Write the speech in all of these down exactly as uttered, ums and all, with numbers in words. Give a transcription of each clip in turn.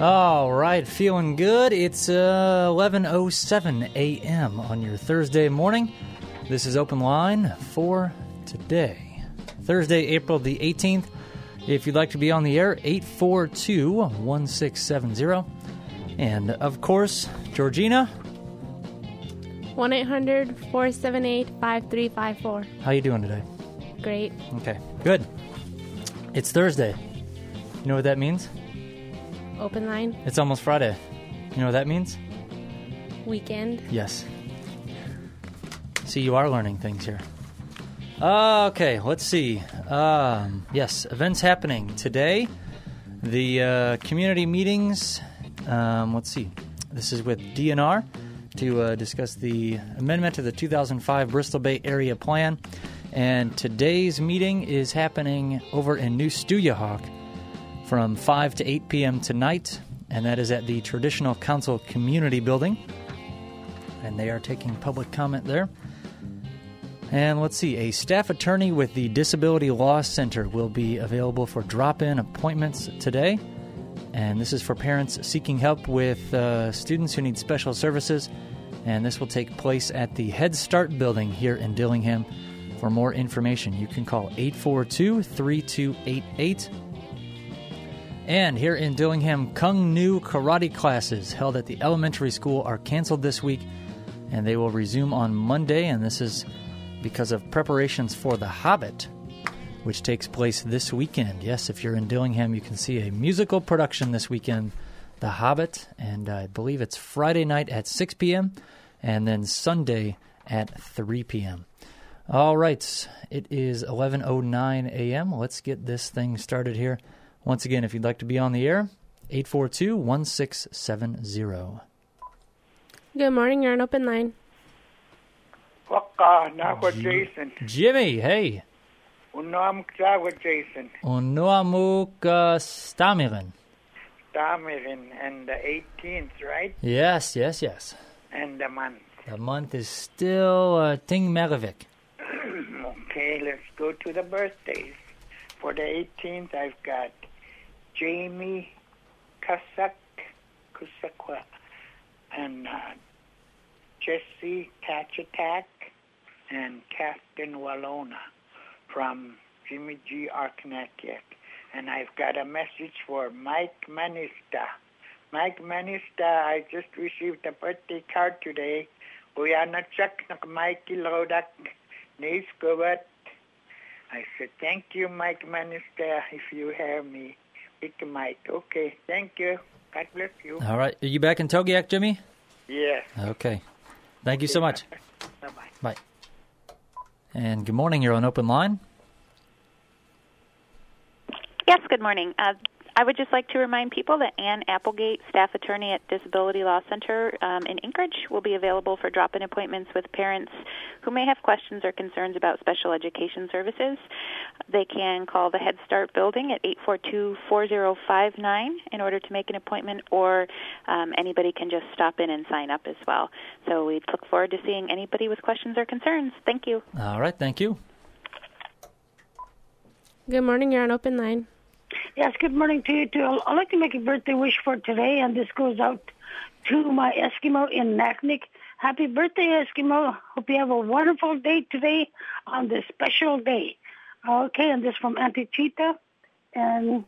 All right, feeling good. It's uh, eleven oh seven a.m. on your Thursday morning. This is Open Line for today, Thursday, April the eighteenth. If you'd like to be on the air, eight four two, one six seven zero. And, of course, Georgina. one eight hundred, four seven eight, five three five four. How you doing today? Great. Okay, good. It's Thursday. You know what that means? Open line. It's almost Friday. You know what that means? Weekend. Yes. See, you are learning things here. Uh, okay, let's see. Um, yes, events happening today. The uh, community meetings. Um, let's see. This is with D N R to uh, discuss the amendment to the two thousand five Bristol Bay Area Plan. And today's meeting is happening over in New Stuyahawk from five to eight p.m. tonight, and that is at the Traditional Council Community Building. And they are taking public comment there. And let's see, a staff attorney with the Disability Law Center will be available for drop-in appointments today. And this is for parents seeking help with uh, students who need special services. And this will take place at the Head Start building here in Dillingham. For more information, you can call eight four two, three two eight eight. And here in Dillingham, Kung Nu karate classes held at the elementary school are canceled this week, and they will resume on Monday, and this is because of preparations for The Hobbit, which takes place this weekend. Yes, if you're in Dillingham, you can see a musical production this weekend, The Hobbit, and I believe it's Friday night at six p.m., and then Sunday at three p.m. All right, it is eleven oh nine a.m. Let's get this thing started here. Once again, if you'd like to be on the air, eight four two, one six seven zero. Good morning, you're on Open Line. Waka, na with Jason. Jimmy, hey. Unoam ksa with Jason. Unoamuk uh, Stamirin. Stamirin, and the eighteenth, right? Yes, yes, yes. And the month. The month is still uh, Ting Merivik. Okay, let's go to the birthdays. For the eighteenth, I've got Jamie Kusak, Kusakwa, and uh, Jesse Tachatak, and Captain Walona from Jimmy G. Arkanakiak. And I've got a message for Mike Manista. Mike Manista, I just received a birthday card today. Uyanachak nak Mikey Lodak, Niskubat. I said, thank you, Mike Manista, if you hear me. It's Mike. Okay, thank you. God bless you. All right. Are you back in Togiak, Jimmy? Yes. Okay. Thank you so much. Bye-bye. Bye. And good morning. You're on Open Line. Yes, good morning. Uh, I would just like to remind people that Ann Applegate, staff attorney at Disability Law Center um, in Anchorage, will be available for drop-in appointments with parents who may have questions or concerns about special education services. They can call the Head Start building at eight four two, four zero five nine in order to make an appointment, or um, anybody can just stop in and sign up as well. So we look forward to seeing anybody with questions or concerns. Thank you. All right, thank you. Good morning, you're on Open Line. Yes, good morning to you, too. I'd like to make a birthday wish for today, and this goes out to my Eskimo in Naknek. Happy birthday, Eskimo. Hope you have a wonderful day today on this special day. Okay, and this from Auntie Cheetah. And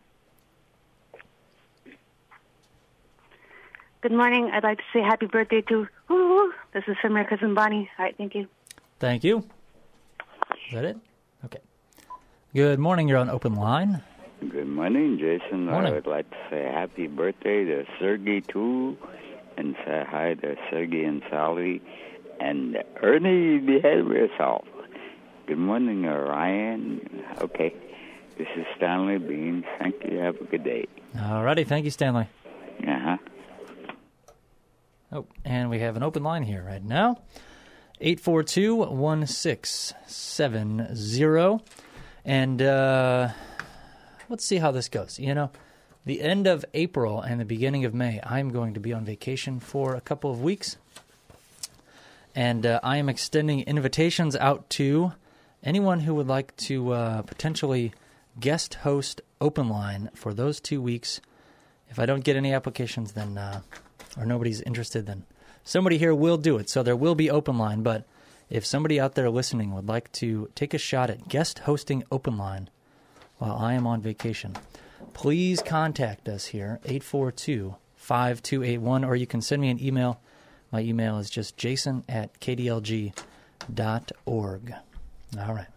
good morning. I'd like to say happy birthday to, woo, this is from my cousin Bonnie. All right, thank you. Thank you. Is that it? Okay. Good morning. You're on Open Line. Good morning, Jason. Morning. I would like to say happy birthday to Sergey, too, and say hi to Sergey and Sally. And Ernie, behave yourself. Good morning, Ryan. Okay. This is Stanley Bean. Thank you. Have a good day. All righty. Thank you, Stanley. Uh-huh. Oh, and we have an open line here right now. eight four two, one six seven zero. And, uh... let's see how this goes. You know, the end of April and the beginning of May, I'm going to be on vacation for a couple of weeks. And uh, I am extending invitations out to anyone who would like to uh, potentially guest host Open Line for those two weeks. If I don't get any applications, then uh, or nobody's interested, then somebody here will do it. So there will be open line. But if somebody out there listening would like to take a shot at guest hosting open line while I am on vacation, please contact us here, eight four two, five two eight one, or you can send me an email. My email is just jason at k d l g dot org. All right.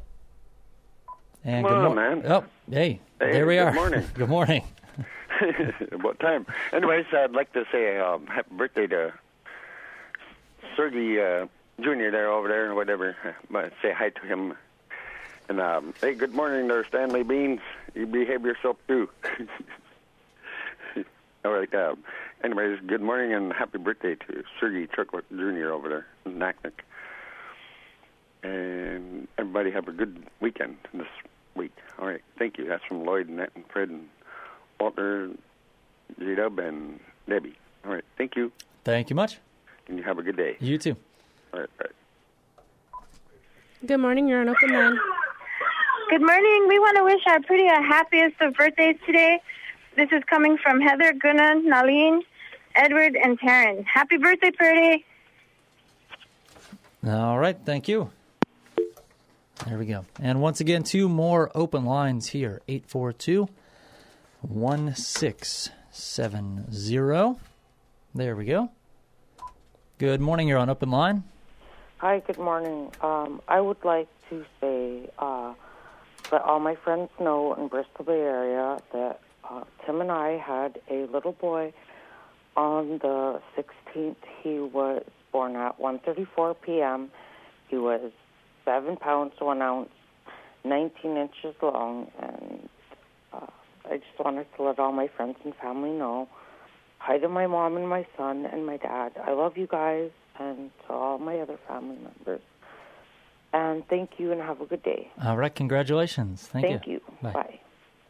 And Come good on, mor- man. Oh, hey, Hey, there we good are. morning. Good morning. About time. Anyways, I'd like to say um, happy birthday to Sergey uh, Junior there over there, or whatever. But say hi to him. And um, hey, good morning there, Stanley Beans. You behave yourself too. All right. Uh, anyways, good morning and happy birthday to Sergey Chuckwood Junior over there in Naknek. And everybody have a good weekend this week. All right. Thank you. That's from Lloyd, Nat, and Fred, and Walter, J-Dub, and Debbie. All right. Thank you. Thank you much. And you have a good day. You too. All right. All right. Good morning. You're on open line. Good morning. We want to wish our pretty uh, happiest of birthdays today. This is coming from Heather, Gunnar, Nalene, Edward, and Taryn. Happy birthday, Purdy. All right. Thank you. There we go. And once again, two more open lines here, eight four two, one six seven zero. There we go. Good morning. You're on open line. Hi, good morning. Um, I would like to say, uh, let all my friends know in Bristol Bay area that uh, Tim and I had a little boy on the sixteenth. He was born at one thirty-four p.m. He was seven pounds, one ounce, nineteen inches long, and uh, I just wanted to let all my friends and family know. Hi to my mom and my son and my dad. I love you guys, and to all my other family members. And thank you, and have a good day. All right. Congratulations. Thank, Thank you. you. Bye. Bye.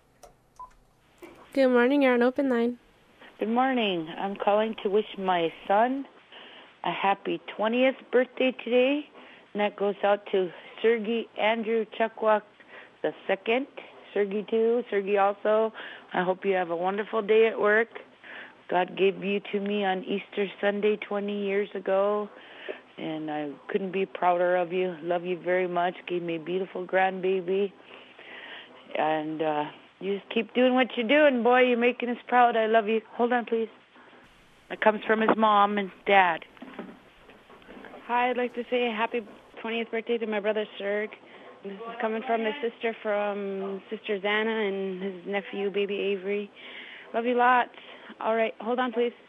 Good morning. You're on open line. Good morning. I'm calling to wish my son a happy twentieth birthday today, and that goes out to Sergey Andrew Chukwak the second. Sergey too. Sergey also. I hope you have a wonderful day at work. God gave you to me on Easter Sunday twenty years ago, and I couldn't be prouder of you. Love you very much. Gave me a beautiful grandbaby, and uh, you just keep doing what you're doing, boy. You're making us proud. I love you. Hold on, please. That comes from his mom and dad. Hi, I'd like to say a happy twentieth birthday to my brother Serg. This is coming from his sister, from Sister Zana, and his nephew, baby Avery. Love you lots. All right, hold on, please.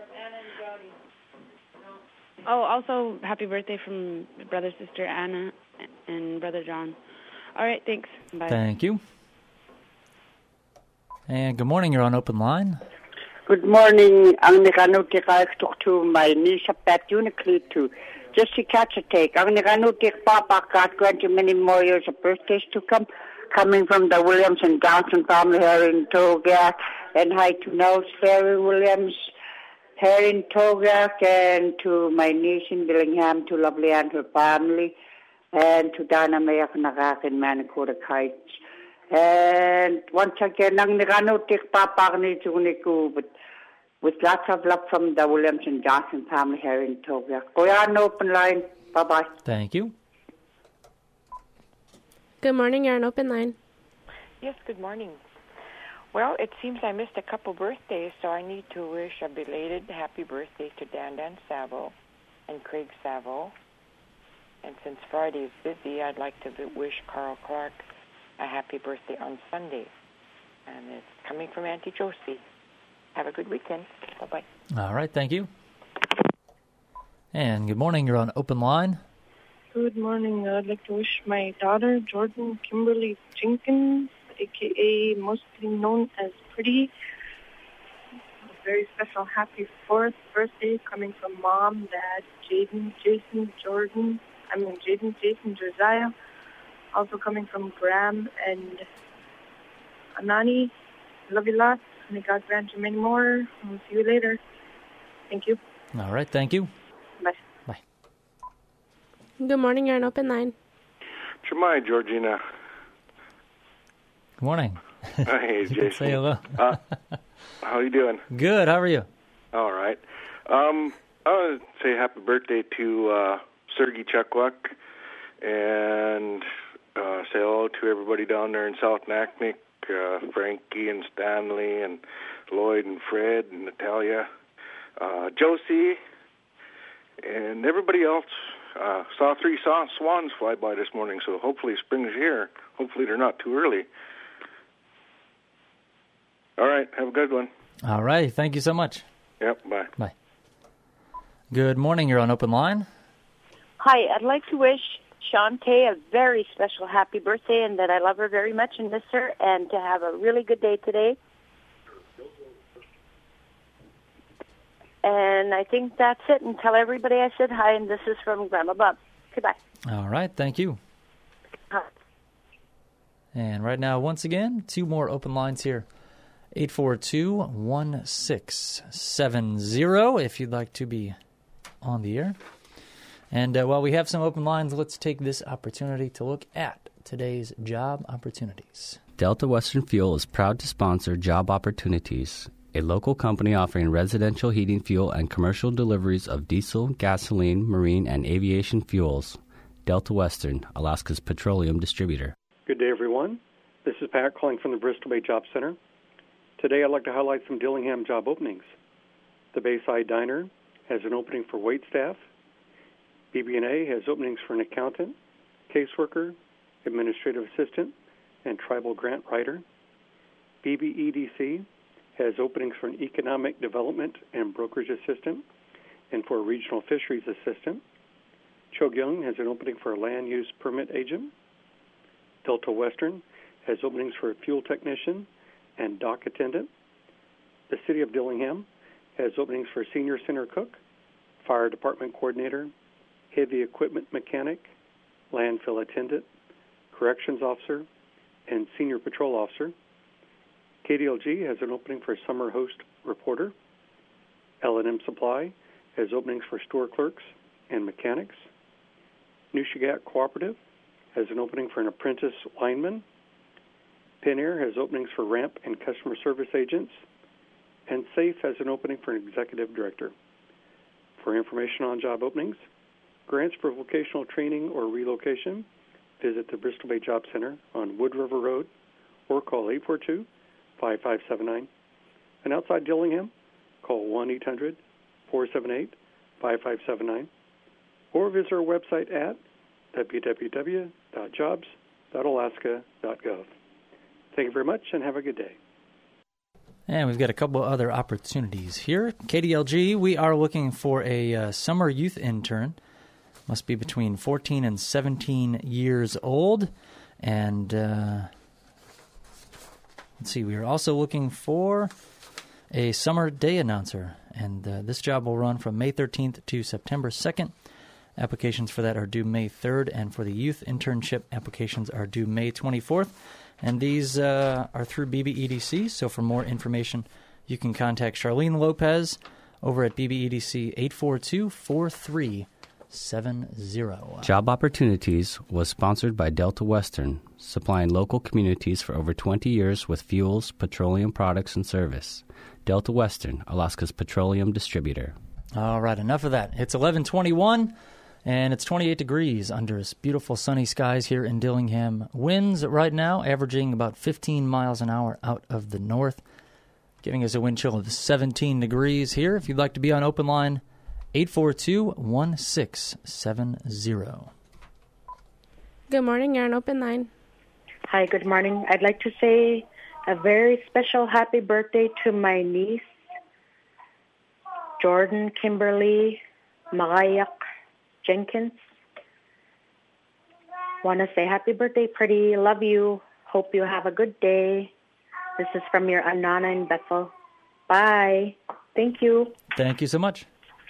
Oh, also happy birthday from brother, sister Anna, and brother John. All right, thanks. Bye. Thank you. And good morning. You're on open line. Good morning. Ang nikanutik talk to my niece Pat Unically to just to catch a take. Ang nikanutik Papa got granted many more years of birthdays to come, coming from the Williams and Johnson family here in Togak. And hi to Nels Ferry Williams here in Togak, and to my niece in Billingham, to Lovely and her family, and to Dana Mayak Nagak in Manicota Heights. And once again, ang nikanutik Papa ni Juniku, but with lots of love from the Williams and Johnson family here in Togak. Kuya, an open line. Bye-bye. Thank you. Good morning. You're on open line. Yes, good morning. Well, it seems I missed a couple birthdays, so I need to wish a belated happy birthday to Dan Dan Savo and Craig Savo. And since Friday is busy, I'd like to wish Carl Clark a happy birthday on Sunday. And it's coming from Auntie Josie. Have a good weekend. Bye-bye. All right. Thank you. And good morning. You're on open line. Good morning. I'd like to wish my daughter, Jordan Kimberly Jenkins, a k a mostly known as Pretty, a very special happy fourth birthday coming from Mom, Dad, Jaden, Jason, Jordan, I mean Jaden, Jason, Josiah, also coming from Graham and Anani. Love you lots. May God grant you many more. We'll see you later. Thank you. All right. Thank you. Bye. Bye. Good morning. You're on open line. Jemai, Georgina. Good morning. Hey, Jason. Say hello. uh, how you doing? Good. How are you? All right. Um, I want to say happy birthday to uh, Sergey Chukwuk and uh, say hello to everybody down there in South Naknek, uh, Frankie and Stanley and Lloyd and Fred and Natalia, uh, Josie, and everybody else. Uh, saw three saw swans fly by this morning, so hopefully spring's here. Hopefully they're not too early. All right, have a good one. All right, thank you so much. Yep, bye. Bye. Good morning, you're on Open Line. Hi, I'd like to wish Shantae a very special happy birthday and that I love her very much and miss her, and to have a really good day today. And I think that's it. And tell everybody I said hi, and this is from Grandma Bob. Goodbye. All right, thank you. Hi. And right now, once again, two more open lines here. eight four two, one six seven zero if you'd like to be on the air. And uh, while we have some open lines, let's take this opportunity to look at today's job opportunities. Delta Western Fuel is proud to sponsor Job Opportunities, a local company offering residential heating fuel and commercial deliveries of diesel, gasoline, marine, and aviation fuels. Delta Western, Alaska's petroleum distributor. Good day, everyone. This is Pat calling from the Bristol Bay Job Center. Today I'd like to highlight some Dillingham job openings. The Bayside Diner has an opening for wait staff. B B and A has openings for an accountant, caseworker, administrative assistant, and tribal grant writer. B B E D C has openings for an economic development and brokerage assistant and for a regional fisheries assistant. Chogyong has an opening for a land use permit agent. Delta Western has openings for a fuel technician and dock attendant. The City of Dillingham has openings for senior center cook, fire department coordinator, heavy equipment mechanic, landfill attendant, corrections officer, and senior patrol officer. K D L G has an opening for a summer host reporter. L and M Supply has openings for store clerks and mechanics. Nushagak Cooperative has an opening for an apprentice lineman. Penn Air has openings for ramp and customer service agents. And SAFE has an opening for an executive director. For information on job openings, grants for vocational training or relocation, visit the Bristol Bay Job Center on Wood River Road or call eight four two, five five seven nine. And outside Dillingham, call one eight hundred, four seven eight, five five seven nine or visit our website at w w w dot jobs dot alaska dot gov. Thank you very much and have a good day. And we've got a couple other opportunities here. K D L G, we are looking for a uh, summer youth intern. Must be between fourteen and seventeen years old. And uh, let's see, we are also looking for a summer day announcer. And uh, this job will run from May thirteenth to September second. Applications for that are due May third, and for the youth internship, applications are due May twenty-fourth. And these uh, are through B B E D C, so for more information, you can contact Charlene Lopez over at B B E D C eight four two, four three seven zero. Job Opportunities was sponsored by Delta Western, supplying local communities for over twenty years with fuels, petroleum products, and service. Delta Western, Alaska's petroleum distributor. All right, enough of that. It's eleven twenty-one. And it's twenty-eight degrees under beautiful sunny skies here in Dillingham. Winds right now averaging about fifteen miles an hour out of the north, giving us a wind chill of seventeen degrees here. If you'd like to be on open line, eight four two, one six seven zero. Good morning, you're on open line. Hi, good morning. I'd like to say a very special happy birthday to my niece, Jordan Kimberly Magayak Jenkins. Want to say happy birthday, pretty. Love you. Hope you have a good day. This is from your Anana in Bethel. Bye. Thank you. Thank you so much.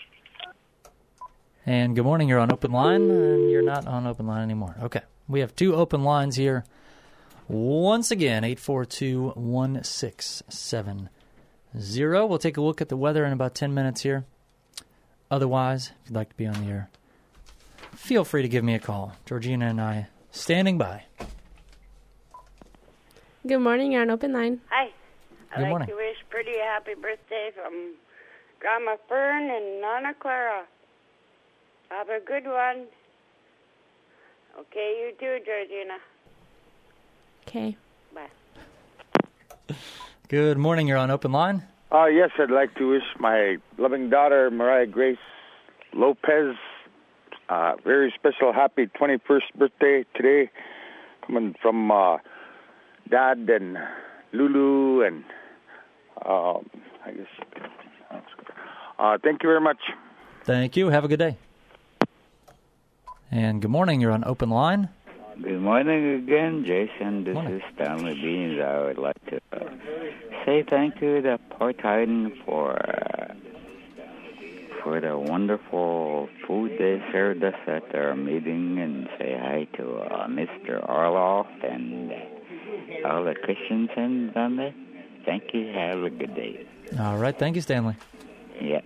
And good morning. You're on open line, and you're not on open line anymore. Okay. We have two open lines here. Once again, eight four two, one six seven zero. We'll take a look at the weather in about ten minutes here. Otherwise, if you'd like to be on the air, feel free to give me a call. Georgina and I standing by. Good morning. You're on open line. Hi. I'd Good like morning. to wish Pretty a happy birthday from Grandma Fern and Nana Clara. Have a good one. Okay, you too, Georgina. Okay. Bye. Good morning. You're on open line. Uh, yes, I'd like to wish my loving daughter, Mariah Grace Lopez, uh, very special happy twenty-first birthday today, coming from uh, Dad and Lulu and um, I guess. Uh, thank you very much. Thank you. Have a good day. And good morning. You're on open line. Good morning again, Jason. This is Stanley Beans. I would like to uh, say thank you to Port Titan for uh, for the wonderful food they served us at our meeting, and say hi to uh, Mister Orloff and all the Christiansens on there. Thank you. Have a good day. All right. Thank you, Stanley. Yeah.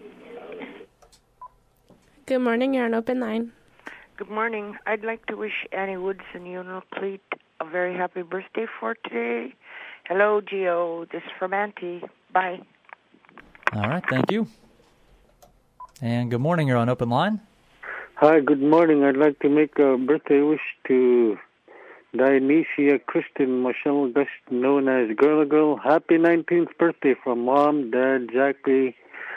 Good morning. You're on open line. Good morning. I'd like to wish Annie Woods and Unoclete a very happy birthday for today. Hello, Gio. This is from Auntie. Bye. All right. Thank you. And good morning. You're on open line. Hi, good morning. I'd like to make a birthday wish to Dionysia Kristen Michelle Gust, known as Girl Girl. Happy nineteenth birthday from Mom, Dad, Jackie,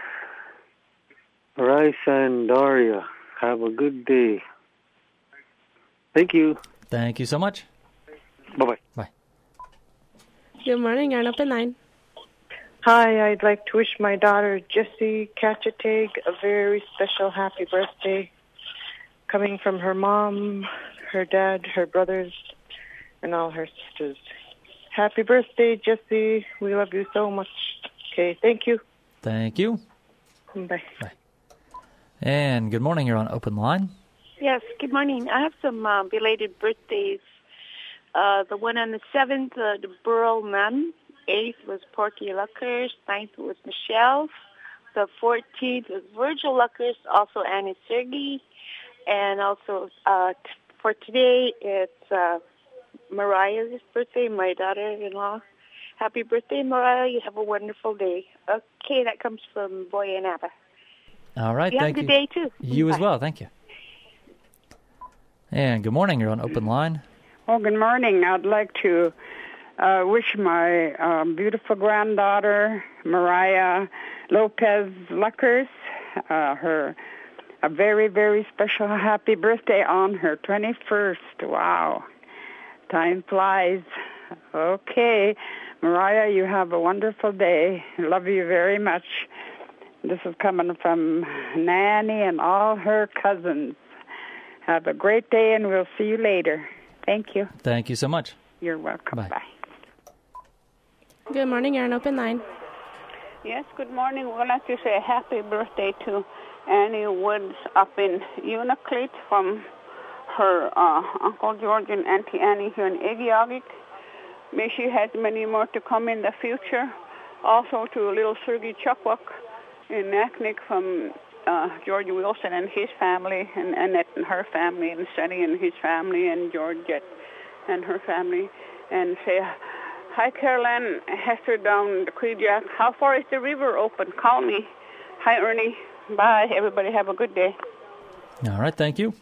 Rice, and Daria. Have a good day. Thank you. Thank you so much. Bye-bye. Bye. Good morning. You're on open line. Hi, I'd like to wish my daughter Jessie Catchatag a very special happy birthday, coming from her mom, her dad, her brothers, and all her sisters. Happy birthday, Jessie. We love you so much. Okay, thank you. Thank you. Bye. Bye. And good morning. You're on open line. Yes, good morning. I have some uh, belated birthdays. Uh, the one on the seventh, uh, the Burl Nunn. eighth was Porky Luckers. ninth was Michelle. The fourteenth was Virgil Luckers, also Annie Sergey. And also uh, t- for today, it's uh, Mariah's birthday, my daughter-in-law. Happy birthday, Mariah. You have a wonderful day. Okay, that comes from Boy and Abba. All right. You have Thank a you. good day, too. You as Bye. well. Thank you. And good morning. You're on open line. Oh, good morning. I'd like to uh, wish my um, beautiful granddaughter, Mariah Lopez Luckers, uh, her a very, very special happy birthday on her twenty-first. Wow. Time flies. Okay. Mariah, you have a wonderful day. Love you very much. This is coming from Nanny and all her cousins. Have a great day, and we'll see you later. Thank you. Thank you so much. You're welcome. Bye. Bye. Good morning. You're on open line. Yes, good morning. We'd like to say happy birthday to Annie Woods up in Unoclete from her uh, Uncle George and Auntie Annie here in Agiogik. May she have many more to come in the future. Also to little Sergei Chukwuk in Naknek from uh, George Wilson and his family, and Annette and her family, and Sonny and his family, and Georgette and her family. And say, hi, Caroline, Hester down the Creek Jack. How far is the river open? Call me. Hi, Ernie. Bye. Everybody have a good day. All right. Thank you.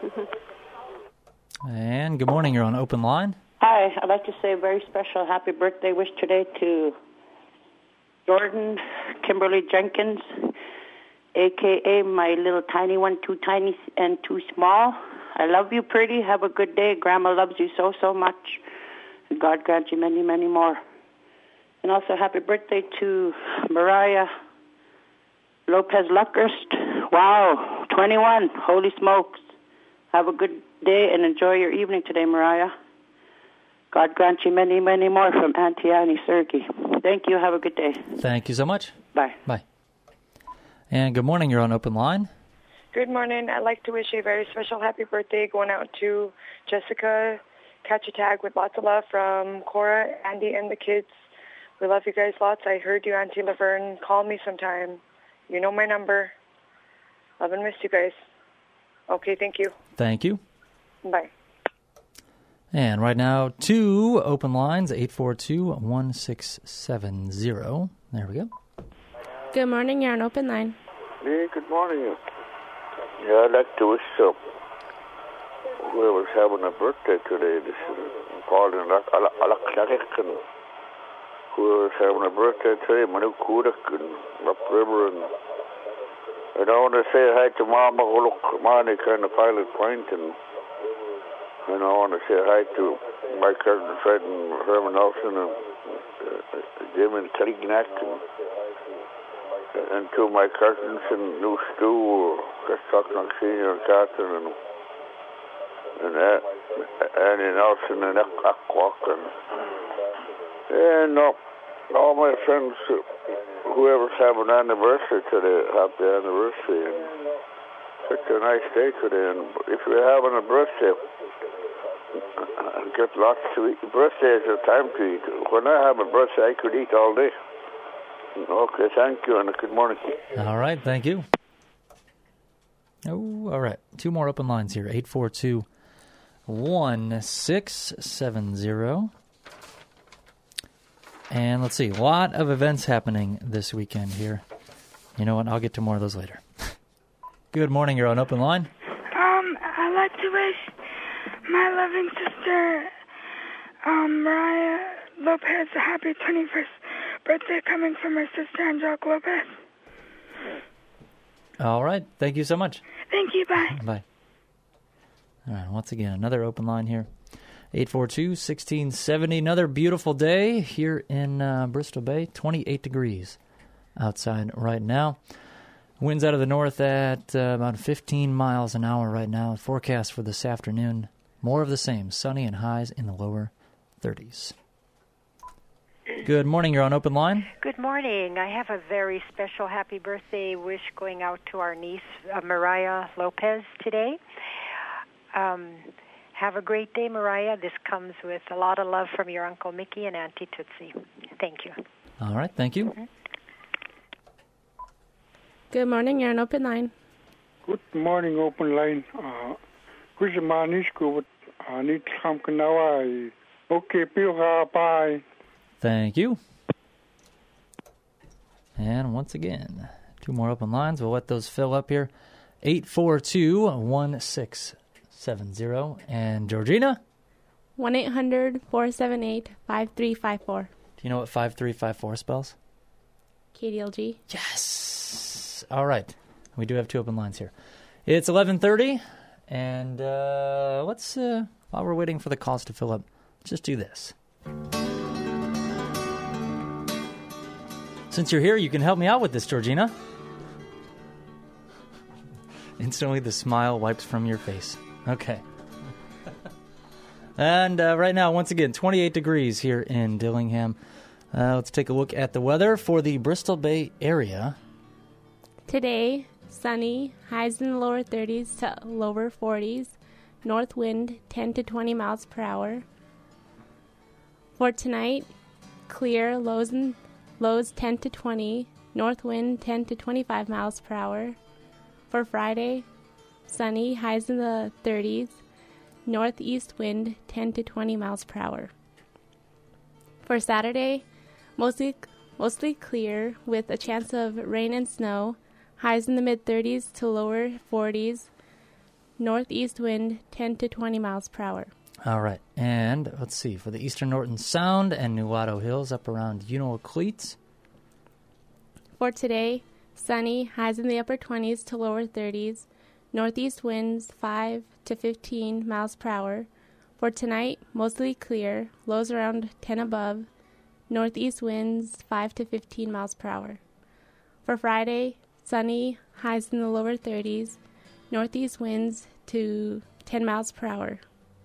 And good morning. You're on open line. Hi, I'd like to say a very special happy birthday wish today to Jordan Kimberly Jenkins, a k a my little tiny one, too tiny and too small. I love you, pretty. Have a good day. Grandma loves you so, so much. And God grant you many, many more. And also happy birthday to Mariah Lopez Luckhurst. Wow, twenty-one. Holy smokes. Have a good day and enjoy your evening today, Mariah. God grant you many, many more from Auntie Annie Sergey. Thank you. Have a good day. Thank you so much. Bye. Bye. And good morning. You're on open line. Good morning. I'd like to wish a very special happy birthday going out to Jessica Catchatag with lots of love from Cora, Andy, and the kids. We love you guys lots. I heard you, Auntie Laverne. Call me sometime. You know my number. Love and miss you guys. Okay, thank you. Thank you. Bye. And right now, two open lines, eight four two, one six seven zero. There we go. Good morning, you're on open line. Hey, good morning. Yeah, I'd like to wish uh, whoever's having a birthday today, this is Paul and Alaklarek, and whoever's having a birthday today, Manu Kudak and Upriver, and and I want to say hi to Mama Huluk Monica and the Pilot Point, and and I want to say hi to my cousin Fred and Herman Nelson and uh, Jim and Kalignac, and, and to my cousins in New Stew, Kastocknock Senior and Catherine, and, and uh, Annie Nelson and Aquak, and, and uh, all my friends, uh, whoever's having an anniversary today, happy anniversary, and such a nice day today. And if you're having a birthday, I get lots to eat. Birthday is a time to eat. When I have a birthday, I could eat all day. Okay, thank you, and good morning. All right, thank you. Oh, all right. Two more open lines here, eight four two, one six seven zero. And let's see, a lot of events happening this weekend here. You know what? I'll get to more of those later. Good morning, you're on open line. Um, I'd like to wish my loving sister, um, Mariah Lopez, a happy twenty-first birthday coming from her sister, Angelica Lopez. All right. Thank you so much. Thank you. Bye. Bye. All right. Once again, another open line here. eight four two, one six seven zero. Another beautiful day here in uh, Bristol Bay. twenty-eight degrees outside right now. Winds out of the north at uh, about fifteen miles an hour right now. Forecast for this afternoon, more of the same. Sunny and highs in the lower thirties. Good morning. You're on open line. Good morning. I have a very special happy birthday wish going out to our niece, uh, Mariah Lopez, today. Um, have a great day, Mariah. This comes with a lot of love from your Uncle Mickey and Auntie Tootsie. Thank you. All right. Thank you. Mm-hmm. Good morning, you're on open line. Good morning, open line. Good morning, school. I need some now. Okay, bye. Thank you. And once again, two more open lines. We'll let those fill up here. eight four two, one six seven zero. And Georgina? one eight hundred, four seven eight, five three five four. Do you know what five three five four spells? K D L G. Yes. All right. We do have two open lines here. It's eleven thirty, and uh, let's, uh, while we're waiting for the calls to fill up, let's just do this. Since you're here, you can help me out with this, Georgina. Instantly, the smile wipes from your face. Okay. And uh, right now, once again, twenty-eight degrees here in Dillingham. Uh, let's take a look at the weather for the Bristol Bay area. Today, sunny, highs in the lower thirties to lower forties, north wind ten to twenty miles per hour. For tonight, clear, lows and lows ten to twenty, north wind ten to twenty-five miles per hour. For Friday, sunny, highs in the thirties, northeast wind ten to twenty miles per hour. For Saturday, mostly mostly clear with a chance of rain and snow, highs in the mid-thirties to lower forties, northeast wind ten to twenty miles per hour. All right, and let's see, for the Eastern Norton Sound and Nuado Hills up around Unalakleet. For today, sunny, highs in the upper twenties to lower thirties, northeast winds five to fifteen miles per hour. For tonight, mostly clear, lows around ten above, northeast winds five to fifteen miles per hour. For Friday, sunny, highs in the lower thirties, northeast winds to ten miles per hour.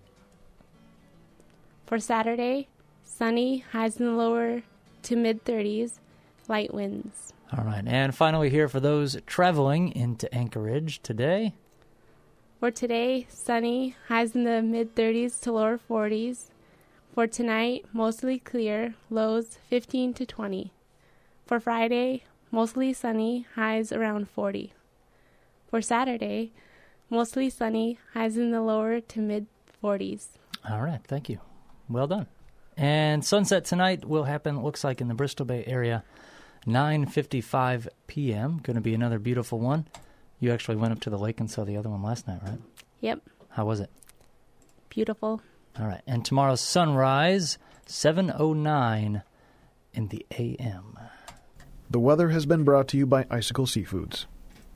For Saturday, sunny, highs in the lower to mid-thirties, light winds. All right, and finally here for those traveling into Anchorage today. For today, sunny, highs in the mid-thirties to lower forties. For tonight, mostly clear, lows fifteen to twenty. For Friday, mostly sunny, highs around forty. For Saturday, mostly sunny, highs in the lower to mid-forties. All right, thank you. Well done. And sunset tonight will happen, looks like, in the Bristol Bay area, nine fifty-five p.m. Going to be another beautiful one. You actually went up to the lake and saw the other one last night, right? Yep. How was it? Beautiful. All right. And tomorrow's sunrise, seven oh nine in the a m. The weather has been brought to you by Icicle Seafoods.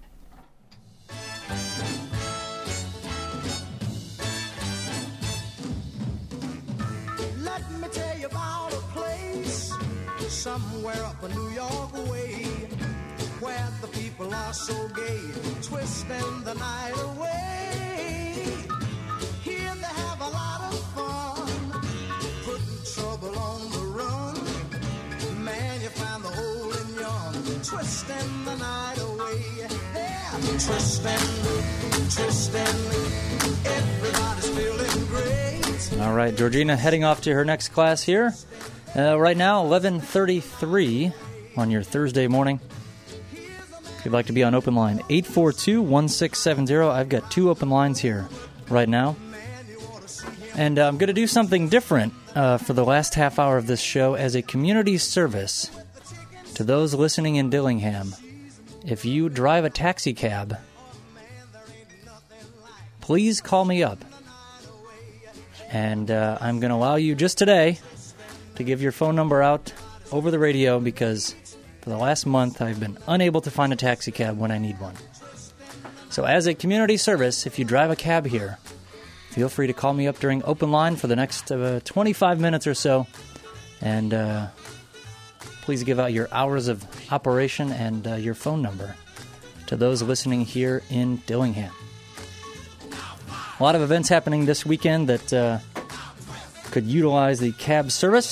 Let me tell you about a place somewhere up a New York way where the people are so gay, twisting the night away. Here they have a lot of fun, putting trouble on the run. Man, you find the old and young, twisting the night away. Yeah, twisting, twisting, everybody's feeling great. All right, Georgina heading off to her next class here. Uh, right now, eleven thirty-three on your Thursday morning. If you'd like to be on open line, eight four two, one six seven zero. I've got two open lines here right now. And uh, I'm going to do something different uh, for the last half hour of this show as a community service to those listening in Dillingham. If you drive a taxi cab, please call me up. And uh, I'm going to allow you just today to give your phone number out over the radio because for the last month I've been unable to find a taxi cab when I need one. So as a community service, if you drive a cab here, feel free to call me up during open line for the next uh, twenty-five minutes or so. And uh, please give out your hours of operation and uh, your phone number to those listening here in Dillingham. A lot of events happening this weekend that uh, could utilize the cab service.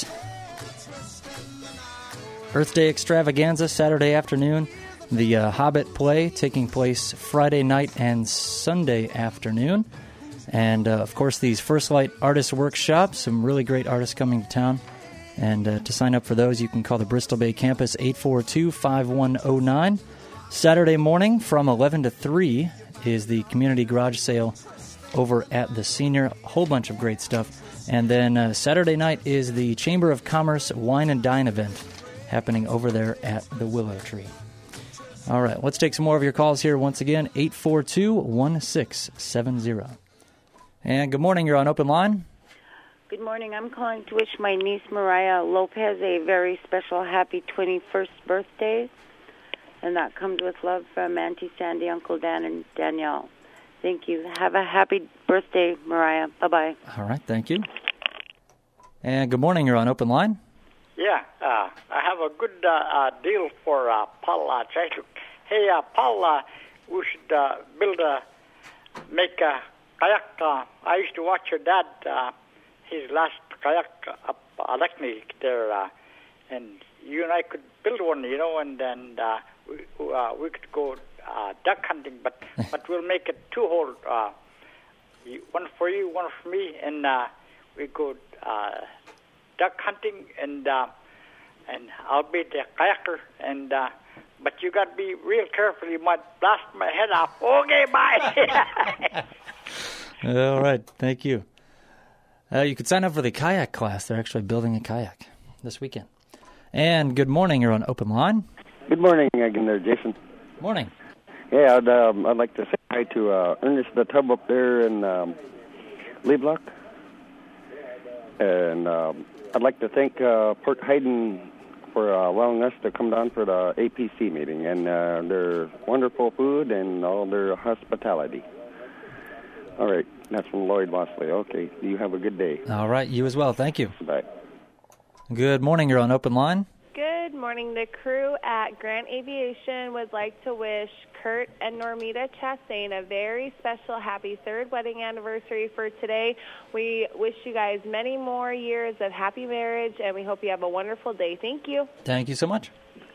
Earth Day Extravaganza Saturday afternoon. The uh, Hobbit play taking place Friday night and Sunday afternoon. And, uh, of course, these First Light Artist Workshops. Some really great artists coming to town. And uh, to sign up for those, you can call the Bristol Bay campus, eight four two, five one zero nine. Saturday morning from eleven to three is the community garage sale over at the Senior. A whole bunch of great stuff. And then uh, Saturday night is the Chamber of Commerce Wine and Dine event happening over there at the Willow Tree. All right, let's take some more of your calls here once again, eight four two, one six seven zero. And good morning, you're on open line. Good morning. I'm calling to wish my niece Mariah Lopez a very special happy twenty-first birthday. And that comes with love from Auntie Sandy, Uncle Dan, and Danielle. Thank you. Have a happy birthday, Mariah. Bye-bye. All right, thank you. And good morning, you're on open line. Yeah, uh, I have a good uh, uh, deal for uh, Paul uh, Chaituk. Hey, uh, Paul, uh, we should uh, build a, make a kayak. Uh, I used to watch your dad, uh, his last kayak up Alakni there, uh, and you and I could build one, you know, and then uh, we, uh, we could go uh, duck hunting, but but we'll make it two-hole, uh, one for you, one for me, and uh, we go uh, duck hunting, and uh, and I'll be the kayaker, and uh, but you got to be real careful. You might blast my head off. Okay, bye. All right, thank you. Uh, you could sign up for the kayak class. They're actually building a kayak this weekend. And good morning. You're on open line. Good morning again there, Jason. Morning. Yeah, I'd, um, I'd like to say hi to uh, Ernest the Tub up there in um, Lee Block. And um, I'd like to thank uh, Port Hayden for uh, allowing us to come down for the A P C meeting and uh, their wonderful food and all their hospitality. All right, that's from Lloyd Mosley. Okay, you have a good day. All right, you as well. Thank you. Bye. Good morning. You're on open line. Good morning. The crew at Grant Aviation would like to wish Kurt and Normita Chastain a very special happy third wedding anniversary for today. We wish you guys many more years of happy marriage, and we hope you have a wonderful day. Thank you. Thank you so much.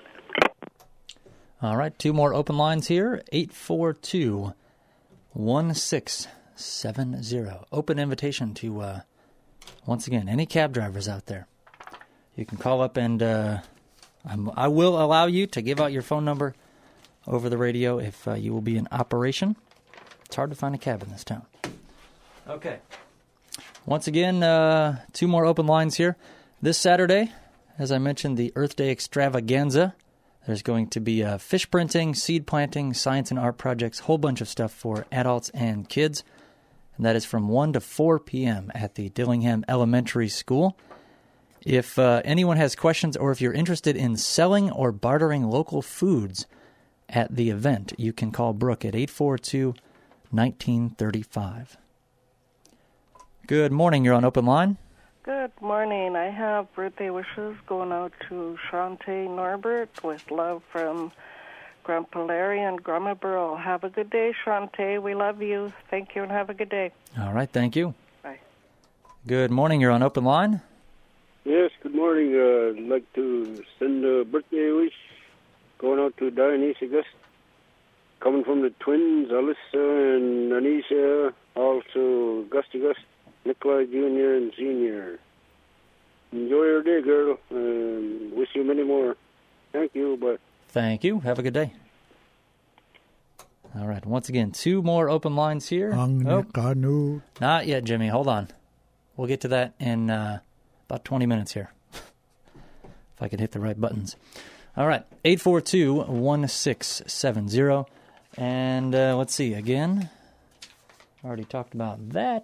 All right, two more open lines here, eight four two, one six seven zero. Open invitation to, uh, once again, any cab drivers out there. You can call up and uh, I'm, I will allow you to give out your phone number over the radio if uh, you will be in operation. It's hard to find a cab in this town. Okay. Once again, uh, two more open lines here. This Saturday, as I mentioned, the Earth Day Extravaganza. There's going to be uh, fish printing, seed planting, science and art projects, whole bunch of stuff for adults and kids. And that is from one to four p.m. at the Dillingham Elementary School. If uh, anyone has questions or if you're interested in selling or bartering local foods at the event, you can call Brooke at eight four two, one nine three five. Good morning. You're on Open Line. Good morning. I have birthday wishes going out to Shantae Norbert with love from Grandpa Larry and Grandma Burl. Have a good day, Shantae. We love you. Thank you and have a good day. All right. Thank you. Bye. Good morning. You're on Open Line. Yes, good morning. Uh, I'd like to send a birthday wish going out to Dionyse August, coming from the twins, Alyssa and Anisha, also Gus August, Nikolai Junior and Senior. Enjoy your day, girl, and wish you many more. Thank you, bye. Thank you. Have a good day. All right. Once again, two more open lines here. Oh, not yet, Jimmy. Hold on. We'll get to that in uh, about twenty minutes here. If I could hit the right buttons. All right. eight four two, one six seven zero. And uh, let's see. Again, already talked about that.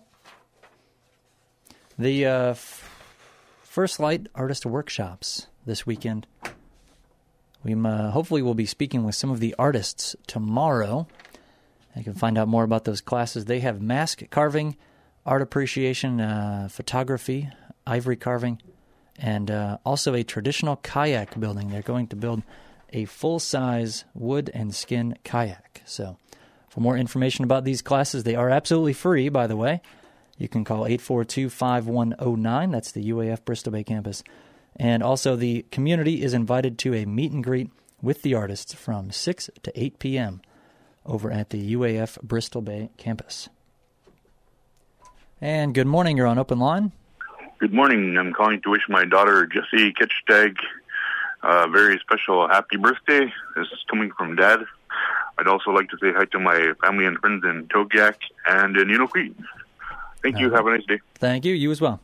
The uh, f- First Light Artist Workshops this weekend. We uh, hopefully will be speaking with some of the artists tomorrow. You can find out more about those classes. They have mask carving, art appreciation, uh, photography, ivory carving, and uh, also a traditional kayak building. They're going to build a full-size wood and skin kayak. So for more information about these classes, they are absolutely free, by the way. You can call eight four two, five one zero nine. That's the U A F Bristol Bay campus. And also the community is invited to a meet and greet with the artists from six to eight p.m. over at the U A F Bristol Bay campus. And good morning. You're on Open Line. Good morning. I'm calling to wish my daughter, Jessie Ketchtag, a very special happy birthday. This is coming from Dad. I'd also like to say hi to my family and friends in Togiak and in Unalakleet. Thank you. Have a nice day. Thank you. You as well.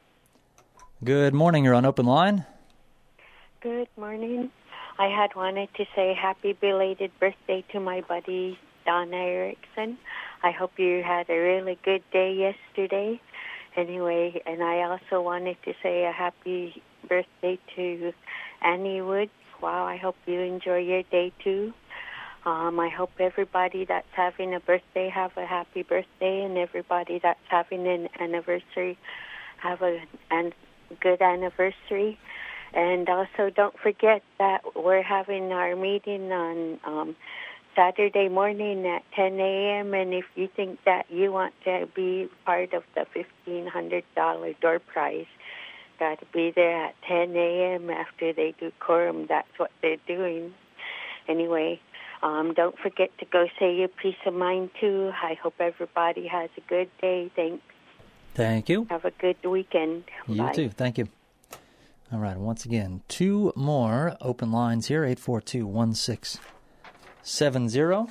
Good morning. You're on Open Line. Good morning. I had wanted to say happy belated birthday to my buddy, Donna Erickson. I hope you had a really good day yesterday. Anyway, and I also wanted to say a happy birthday to Annie Woods. Wow, I hope you enjoy your day too. Um, I hope everybody that's having a birthday have a happy birthday, and everybody that's having an anniversary have a an, good anniversary. And also don't forget that we're having our meeting on um, Saturday morning at ten a.m. And if you think that you want to be part of the fifteen hundred dollars door prize, got to be there at ten a.m. after they do quorum. That's what they're doing. Anyway, um, don't forget to go say your peace of mind, too. I hope everybody has a good day. Thanks. Thank you. Have a good weekend. You Bye. too. Thank you. All right. Once again, two more open lines here, eight four two, one six seven zero.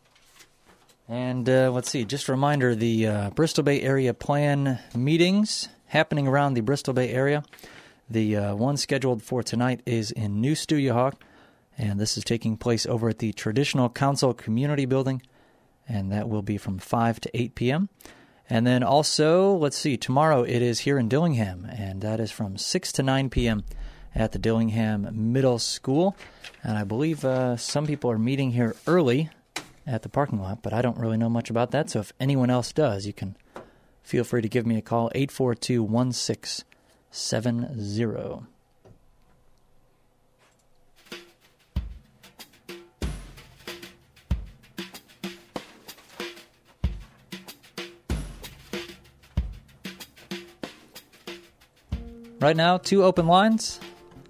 And uh, let's see, just a reminder, the uh, Bristol Bay Area Plan meetings happening around the Bristol Bay area. The uh, one scheduled for tonight is in New Stuyahawk, and this is taking place over at the Traditional Council Community Building, and that will be from five to eight p.m. And then also, let's see, tomorrow it is here in Dillingham, and that is from six to nine p.m. at the Dillingham Middle School. And I believe uh, some people are meeting here early at the parking lot, but I don't really know much about that. So if anyone else does, you can feel free to give me a call, eight four two, one six seven zero. Right now, two open lines.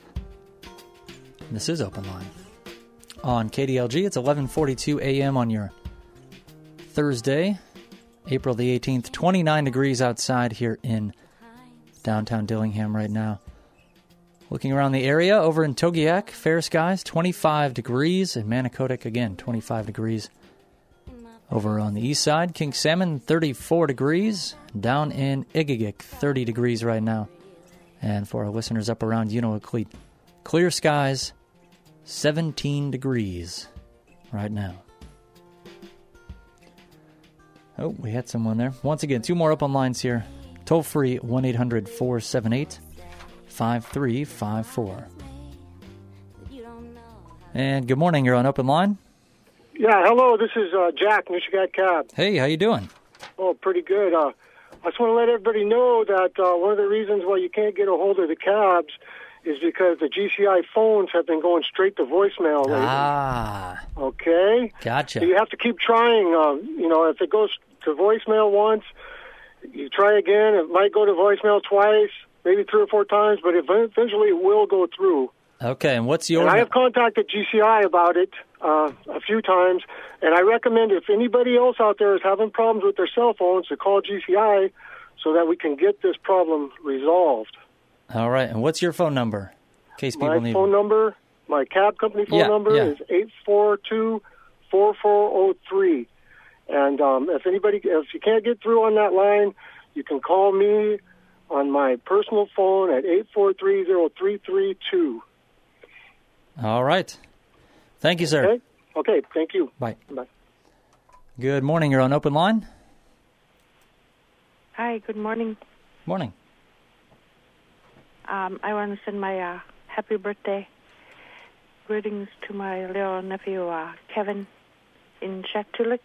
This is Open Line. On K D L G, it's eleven forty-two a.m. on your Thursday, April the eighteenth. twenty-nine degrees outside here in downtown Dillingham right now. Looking around the area, over in Togiak, fair skies, twenty-five degrees. In Manicodic, again, twenty-five degrees. Over on the east side, King Salmon, thirty-four degrees. Down in Igigik, thirty degrees right now. And for our listeners up around Unalakleet, clear skies, seventeen degrees right now. Oh, we had someone there. Once again, two more open lines here. Toll free, one eight hundred four seven eight five three five four. And good morning, you're on open line. Yeah, hello, this is uh, Jack, Michigan Cab. Hey, how you doing? Oh, pretty good. Uh, I just want to let everybody know that uh, one of the reasons why you can't get a hold of the cabs is because the G C I phones have been going straight to voicemail lately. Ah. Okay? Gotcha. So you have to keep trying. Um, you know, if it goes to voicemail once, you try again. It might go to voicemail twice, maybe three or four times, but eventually it will go through. Okay, and what's your... And I have contacted G C I about it uh, a few times, and I recommend if anybody else out there is having problems with their cell phones to call G C I so that we can get this problem resolved. All right, and what's your phone number, in case people My need phone number, my cab company phone Yeah, number yeah. is eight four two, four four zero three. And um, if anybody, if you can't get through on that line, you can call me on my personal phone at eight four three zero three three two. All right. Thank you, sir. Okay? Okay, thank you. Bye. Bye. Good morning, you're on open line. Hi, good morning. Morning. Um, I want to send my uh, happy birthday greetings to my little nephew, uh, Kevin, in Shaktoolik.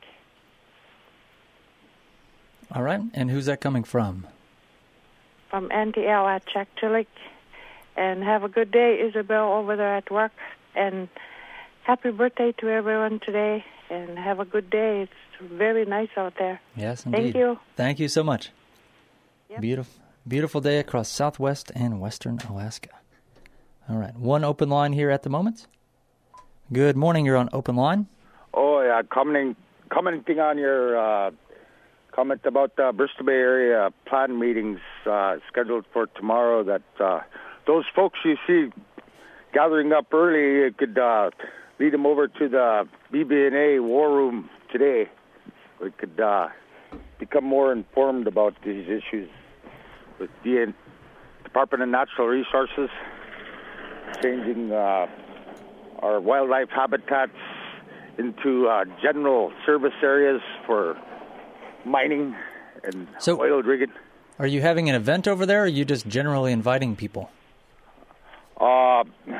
All right, and who's that coming from? From Auntie Al at Shaktoolik. And have a good day, Isabel, over there at work. And happy birthday to everyone today. And have a good day. It's very nice out there. Yes, indeed. Thank you. Thank you so much. Beautiful, beautiful day across southwest and western Alaska. All right, one open line here at the moment. Good morning, you're on open line. Oh, yeah, commenting, commenting on your uh, comment about the Bristol Bay area plan meetings uh, scheduled for tomorrow, that uh, those folks you see gathering up early, it could uh, lead them over to the B B N A war room today. We could uh, become more informed about these issues with the Department of Natural Resources, changing uh, our wildlife habitats into uh, general service areas for mining and So- oil rigging. Are you having an event over there, or are you just generally inviting people? Uh,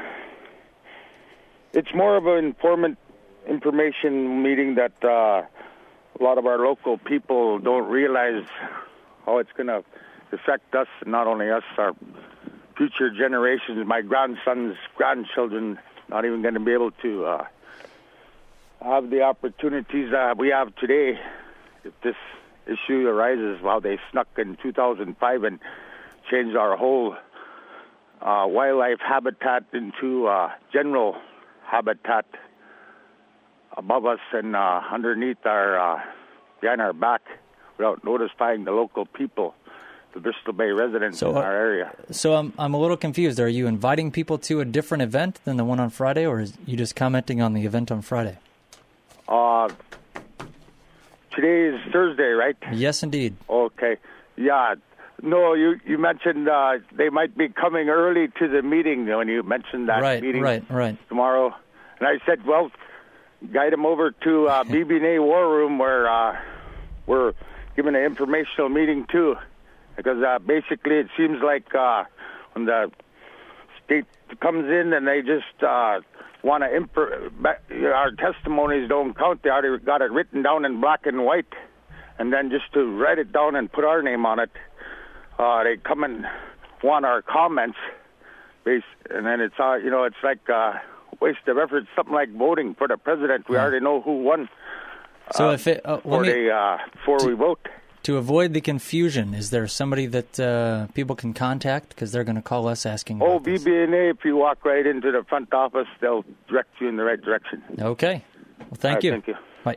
it's more of an informant information meeting that uh, a lot of our local people don't realize how it's going to affect us, and not only us, our future generations. My grandson's grandchildren not even going to be able to uh, have the opportunities that we have today if this issue arises. While they snuck in two thousand five and changed our whole uh, wildlife habitat into uh, general habitat above us and uh, underneath our, uh, behind our back, without notifying the local people, the Bristol Bay residents So, in uh, our area. So I'm I'm a little confused. Are you inviting people to a different event than the one on Friday, or is you just commenting on the event on Friday? Uh, today is Thursday, right? Yes, indeed. Okay. Yeah. No, you, you mentioned uh, they might be coming early to the meeting when you mentioned that Right, meeting right, right. tomorrow. And I said, well, guide them over to uh, B B N A War Room where uh, we're giving an informational meeting too. Because uh, basically it seems like uh, when the state comes in and they just uh, want to imp- our testimonies don't count. They already got it written down in black and white, and then just to write it down and put our name on it, uh, they come and want our comments. Base, and then it's uh, you know it's like a waste of effort. Something like voting for the president. We already know who won. So uh, if it, uh, let before me- they uh, before we vote. To avoid the confusion, is there somebody that uh, people can contact? Because they're going to call us asking. Oh, B B N A, if you walk right into the front office, they'll direct you in the right direction. Okay. Well, thank All right, you. thank you. Bye.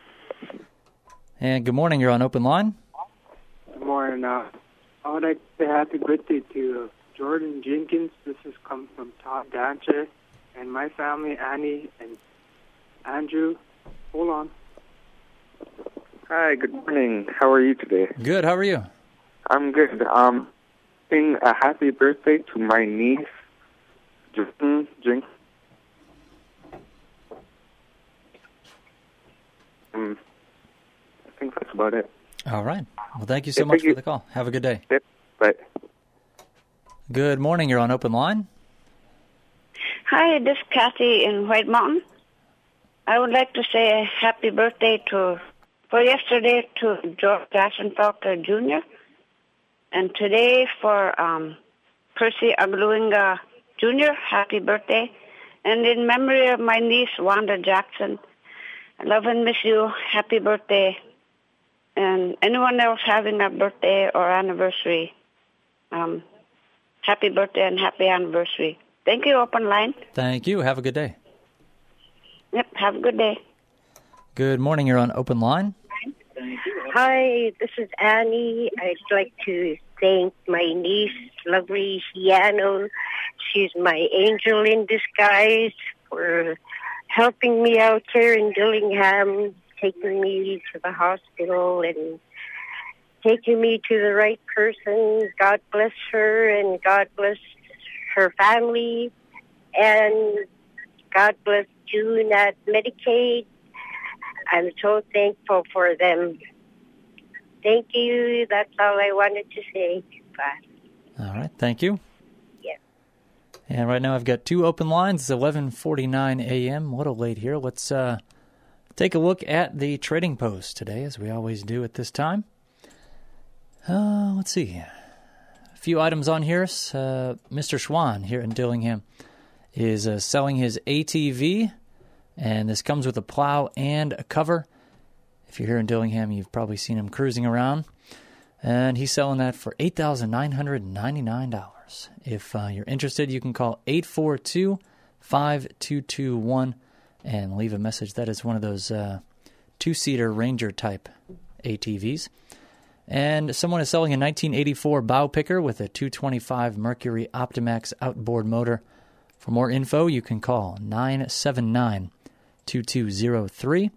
And good morning. You're on open line. Good morning. Uh, I would like to say happy birthday to Jordan Jenkins. This has come from Todd Dancher and my family, Annie and Andrew. Hold on. Hi, good morning. How are you today? Good. How are you? I'm good. Um, sing a happy birthday to my niece, Jordan Jenkins. Um, I think that's about it. All right. Well, thank you so Yeah, much thank for you. the call. Have a good day. Yep. Bye. Good morning. You're on Open Line. Hi, this is Kathy in White Mountain. I would like to say a happy birthday to, for yesterday to George Jackson Falker Junior and today for um, Percy Agluinga Junior Happy birthday. And in memory of my niece, Wanda Jackson, I love and miss you. Happy birthday. And anyone else having a birthday or anniversary, um, happy birthday and happy anniversary. Thank you, Open Line. Thank you. Have a good day. Yep, have a good day. Good morning. You're on Open Line. Hi, this is Annie. I'd like to thank my niece, lovely Hiano. She's my angel in disguise for helping me out here in Dillingham, taking me to the hospital and taking me to the right person. God bless her and God bless her family. And God bless June at Medicaid. I'm so thankful for them. Thank you. That's all I wanted to say. Bye. All right. Thank you. Yeah. And right now I've got two open lines. It's eleven forty-nine a.m. A little late here. Let's uh, take a look at the trading post today, as we always do at this time. Uh, let's see. A few items on here. Uh, Mister Schwan here in Dillingham is uh, selling his A T V, and this comes with a plow and a cover. If you're here in Dillingham, you've probably seen him cruising around, and he's selling that for eight thousand nine hundred ninety-nine dollars. If uh, you're interested, you can call eight four two, five two two one and leave a message. That is one of those uh, two-seater Ranger-type A T Vs. And someone is selling a nineteen eighty-four bow picker with a two twenty-five Mercury Optimax outboard motor. For more info, you can call nine seven nine, two two zero three.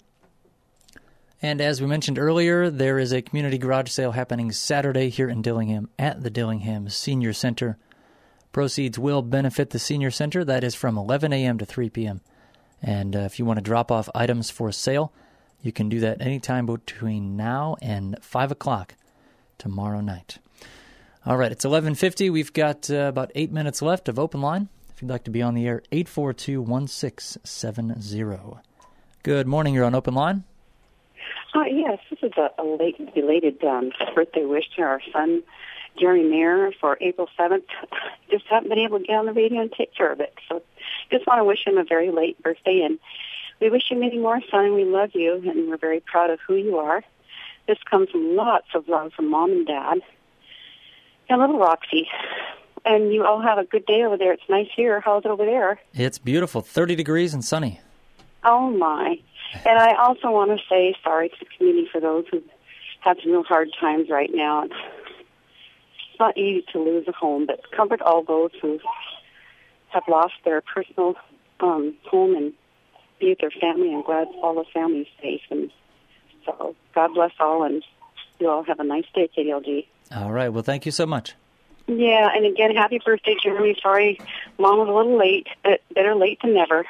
And as we mentioned earlier, there is a community garage sale happening Saturday here in Dillingham at the Dillingham Senior Center. Proceeds will benefit the Senior Center. That is from eleven a.m. to three p.m. And uh, if you want to drop off items for sale, you can do that anytime between now and five o'clock tomorrow night. All right, it's eleven fifty. We've got uh, about eight minutes left of Open Line. If you'd like to be on the air, eight four two, one six seven zero. Good morning. You're on Open Line. Uh, yes, this is a, a late, belated um, birthday wish to our son, Jerry Mayer, for April seventh. Just haven't been able to get on the radio and take care of it. So just want to wish him a very late birthday, and we wish you many more, son. We love you, and we're very proud of who you are. This comes from lots of love from Mom and Dad and little Roxy. And you all have a good day over there. It's nice here. How's it over there? It's beautiful, thirty degrees and sunny. Oh, my. And I also want to say sorry to the community for those who have some real hard times right now. It's not easy to lose a home, but comfort all those who have lost their personal um, home and be with their family, and glad all the family's safe. And so God bless all, and you all have a nice day, K D L G. All right. Well, thank you so much. Yeah, and again, happy birthday, Jeremy. Sorry, Mom was a little late, but better late than never.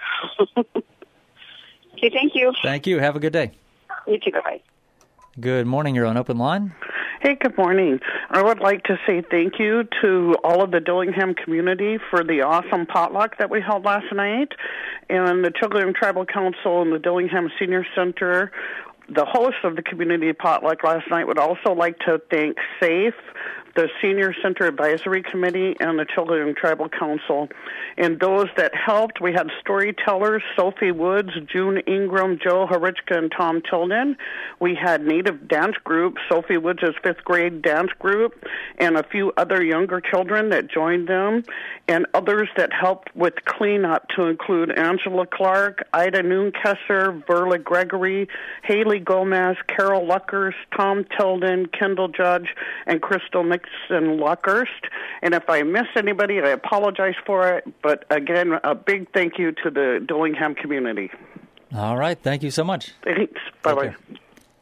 Okay, thank you. Thank you. Have a good day. You too. Bye-bye. Good morning. You're on Open Line. Hey, good morning. I would like to say thank you to all of the Dillingham community for the awesome potluck that we held last night, and the Chilliwack Tribal Council and the Dillingham Senior Center. The host of the community potluck last night would also like to thank SAFE, the Senior Center Advisory Committee, and the Chilliwack Tribal Council. And those that helped, we had storytellers, Sophie Woods, June Ingram, Joe Harichka, and Tom Tilden. We had Native dance group, Sophie Woods' fifth grade dance group, and a few other younger children that joined them, and others that helped with cleanup to include Angela Clark, Ida Noonkesser, Verla Gregory, Haley Gomez, Carol Luckhurst, Tom Tilden, Kendall Judge, and Crystal Nixon Luckhurst. And if I miss anybody, I apologize for it. But again, a big thank you to the Dillingham community. All right. Thank you so much. Thanks. Bye-bye.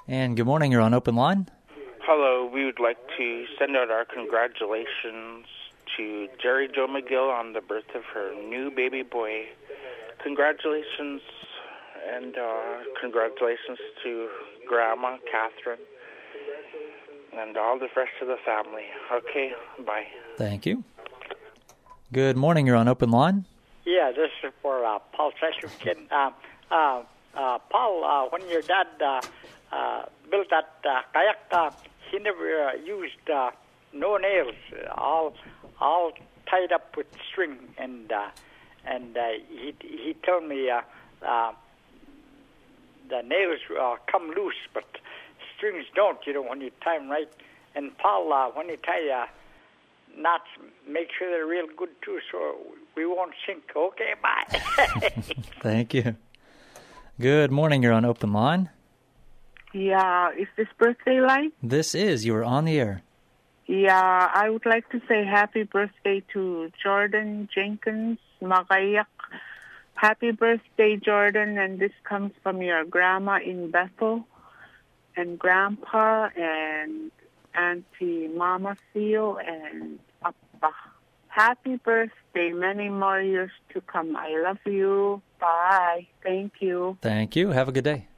And good morning, you're on open line. Hello, we would like to send out our congratulations to Jerry Jo McGill on the birth of her new baby boy. Congratulations, and uh, congratulations to Grandma Catherine and all the rest of the family. Okay, bye. Thank you. Good morning, you're on open line. Yeah, this is for uh, Paul Cheshire. Uh, uh, uh, Paul, uh, when your dad uh, uh, built that uh, kayak, uh, he never uh, used uh, no nails, all all tied up with string, and uh, and uh, he he told me uh, uh, the nails uh, come loose, but strings don't. You know, when you tie them right. And Paul, uh, when you tie uh, knots, make sure they're real good too, so we won't sink. Okay, bye. Thank you. Good morning, you're on open line. Yeah, is this birthday line? This is, you are on the air. Yeah, I would like to say happy birthday to Jordan Jenkins Magayak. Happy birthday, Jordan, and this comes from your grandma in Bethel, and grandpa, and Auntie Mama Theo, and Appa. Happy birthday, many more years to come. I love you. Bye. Thank you. Thank you. Have a good day.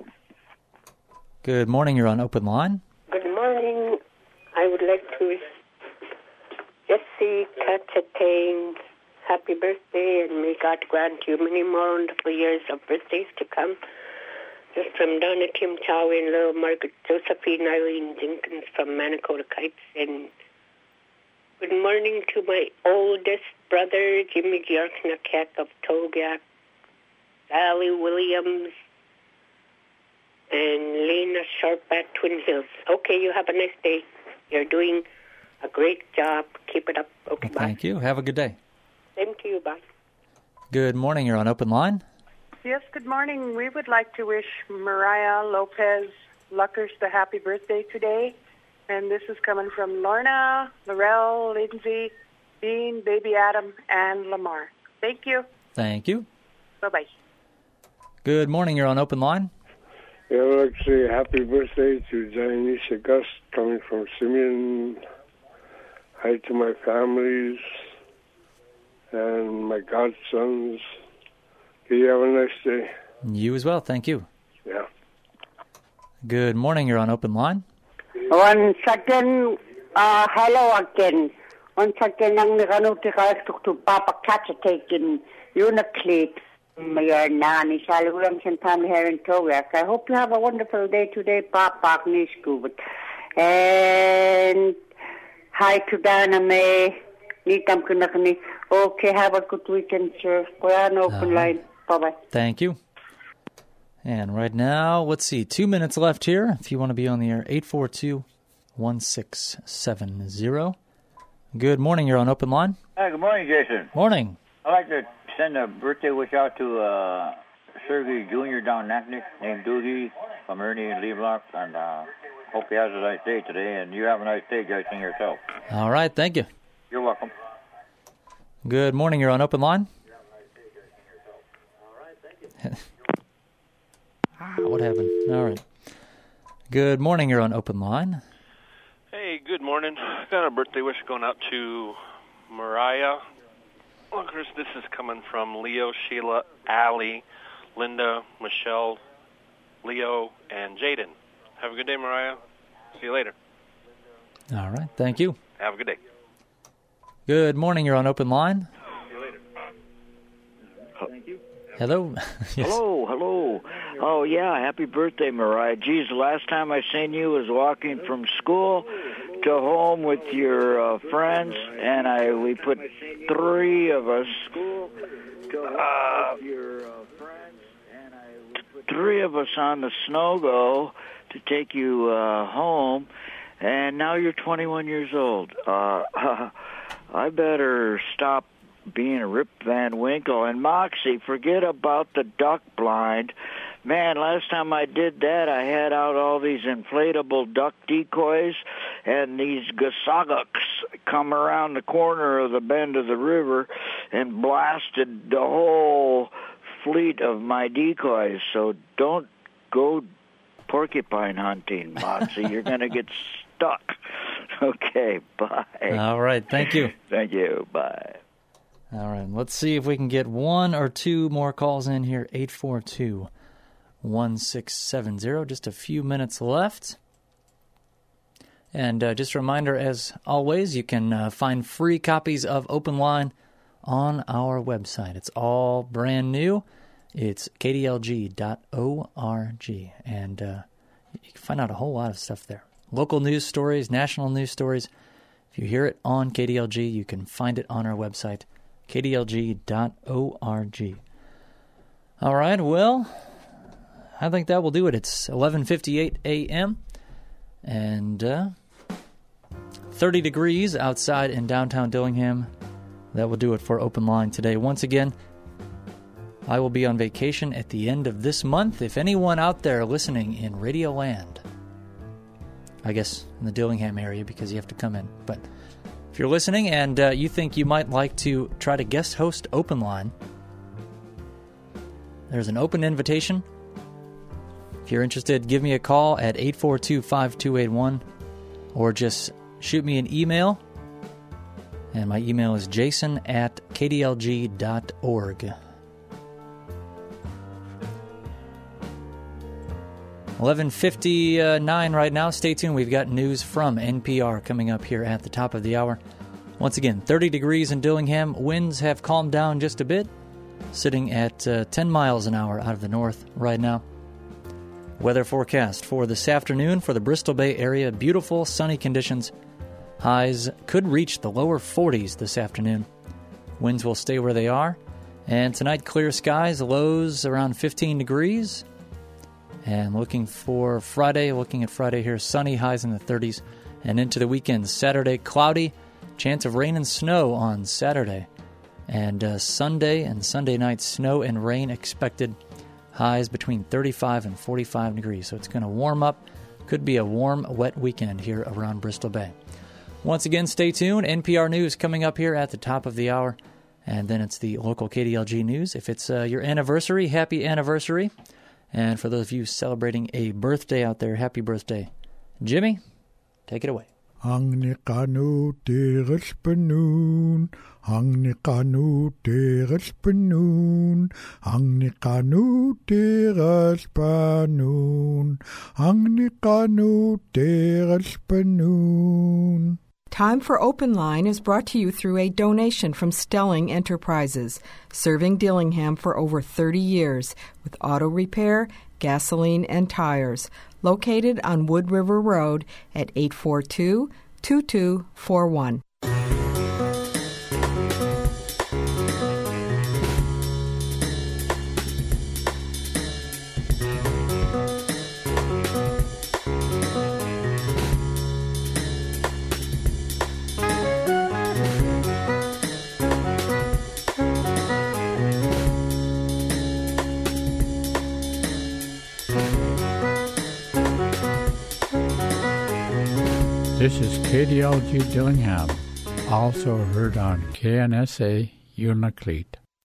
Good morning, you're on open line. Good morning. I would like to wish Jesse Katchatang happy birthday, and may God grant you many more wonderful years of birthdays to come. This is from Donna Kim Chow and little Margaret Josephine Eileen Jenkins from Manakota Kites. And good morning to my oldest brother, Jimmy Giarknakat of Togak, Sally Williams, and Lena Sharp at Twin Hills. Okay, you have a nice day. You're doing a great job. Keep it up. Okay, bye. Thank you. Have a good day. Same to you. Bye. Good morning. You're on open line. Yes, good morning. We would like to wish Mariah Lopez Luckers the happy birthday today. And this is coming from Lorna, Laurel, Lindsay, Dean, Baby Adam, and Lamar. Thank you. Thank you. Bye-bye. Good morning. You're on open line. Yeah, I'd like to say happy birthday to Dionysia Gus coming from Simeon. Hi to my families and my godsons. Okay, you have a nice day. You as well. Thank you. Yeah. Good morning. You're on open line. One second. Uh, hello again. One second. Ang nakanuti ka to Papa Katchatang Uniclick. Your nanny, Sally Williams and family here in Togak. I hope you have a wonderful day today, Papa Nishkubit. And hi to Dana May. Nitam Kunakani. Okay, have a good weekend, sir. We're on open uh, line. Bye-bye. Thank you. And right now, let's see, two minutes left here. If you want to be on the air, eight four two, one six seven zero. Good morning, you're on open line. Hi, good morning, Jason. Morning. I'd like to send a birthday wish out to uh, Sergey Junior down in Natchnick, named Doogie, from Ernie and Lee Block, and uh, hope he has a nice day today, and you have a nice day, Jason, yourself. All right, thank you. You're welcome. Good morning, you're on open line. ah, what happened? All right. Good morning, you're on open line. Hey, good morning. I got a birthday wish going out to Mariah. Well, Chris, this is coming from Leo, Sheila, Allie, Linda, Michelle, Leo, and Jaden. Have a good day, Mariah. See you later. All right. Thank you. Have a good day. Good morning. You're on open line. See you later. Thank you. Hello. Yes. Hello, hello. Oh, yeah, happy birthday, Mariah. Geez, the last time I seen you was walking from school to home with your uh, friends, and I we put three of us, uh, three of us on the Snow-Go to take you uh, home, and now you're twenty-one years old. Uh, I better stop being a Rip Van Winkle. And Moxie, forget about the duck blind. Man, last time I did that, I had out all these inflatable duck decoys, and these gasagaks come around the corner of the bend of the river and blasted the whole fleet of my decoys. So don't go porcupine hunting, Moxie. You're going to get stuck. Okay, bye. All right, thank you. Thank you, bye. All right, let's see if we can get one or two more calls in here. eight four two, one six seven zero. Just a few minutes left. And uh, just a reminder, as always, you can uh, find free copies of Open Line on our website. It's all brand new. It's k d l g dot org, and uh, you can find out a whole lot of stuff there. Local news stories, national news stories. If you hear it on K D L G, you can find it on our website, k d l g dot org. All right, well, I think that will do it. It's eleven fifty-eight a.m., and uh, thirty degrees outside in downtown Dillingham. That will do it for Open Line today. Once again, I will be on vacation at the end of this month. If anyone out there listening in Radio Land, I guess in the Dillingham area because you have to come in, but if you're listening and uh, you think you might like to try to guest host Open Line, there's an open invitation. If you're interested, give me a call at eight four two, five two eight one or just shoot me an email. And my email is jason at k d l g dot org. eleven fifty-nine right now. Stay tuned. We've got news from N P R coming up here at the top of the hour. Once again, thirty degrees in Dillingham. Winds have calmed down just a bit, sitting at uh, ten miles an hour out of the north right now. Weather forecast for this afternoon for the Bristol Bay area. Beautiful sunny conditions. Highs could reach the lower forties this afternoon. Winds will stay where they are. And tonight, clear skies, lows around fifteen degrees. And looking for Friday, looking at Friday here, sunny, highs in the thirties. And into the weekend, Saturday, cloudy, chance of rain and snow on Saturday. And uh, Sunday and Sunday night, snow and rain expected. Highs between thirty-five and forty-five degrees. So it's going to warm up. Could be a warm, wet weekend here around Bristol Bay. Once again, stay tuned. N P R News coming up here at the top of the hour. And then it's the local K D L G News. If it's uh, your anniversary, happy anniversary. And for those of you celebrating a birthday out there, happy birthday. Jimmy, take it away. Ang nikanu teres penun, ang nikanu teres penun, ang nikanu teres penun, ang nikanu teres penun. Time for Open Line is brought to you through a donation from Stelling Enterprises, serving Dillingham for over thirty years with auto repair, gasoline, and tires. Located on Wood River Road at eight four two, two two four one. This is K D L G Dillingham, also heard on K N S A Unalakleet.